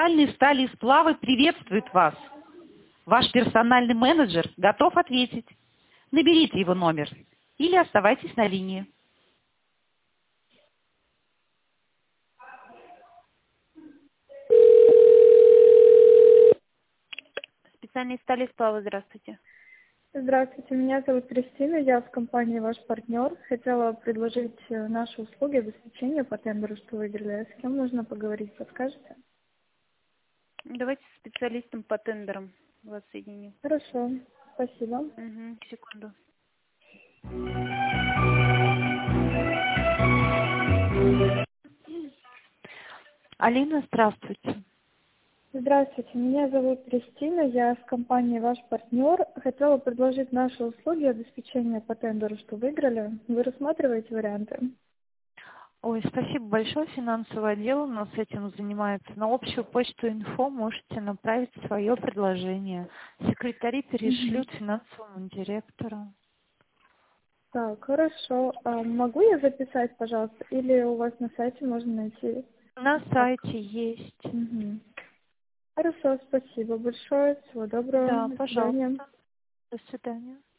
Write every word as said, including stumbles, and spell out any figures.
Специальные стали и сплавы приветствует вас. Ваш персональный менеджер готов ответить. Наберите его номер или оставайтесь на линии. Специальные стали и сплавы, здравствуйте. Здравствуйте, меня зовут Кристина, я в компании «Ваш партнер». Хотела предложить э, наши услуги обеспечения по тендеру, что выиграли. С кем нужно поговорить, подскажете? Давайте с специалистом по тендерам вас соединим. Хорошо, спасибо. Угу, секунду. Алина, здравствуйте. Здравствуйте, меня зовут Кристина, я в компании «Ваш партнер». Хотела предложить наши услуги обеспечения по тендеру, что выиграли. Вы рассматриваете варианты? Ой, спасибо большое. Финансовый отдел у нас этим занимается. На общую почту инфо можете направить свое предложение. Секретари Мгм. перешлют финансовому директору. Так, хорошо. А могу я записать, пожалуйста, или у вас на сайте можно найти? На Как? сайте есть. Мгм. Хорошо, спасибо большое. Всего доброго. Да, До свидания. пожалуйста. До свидания.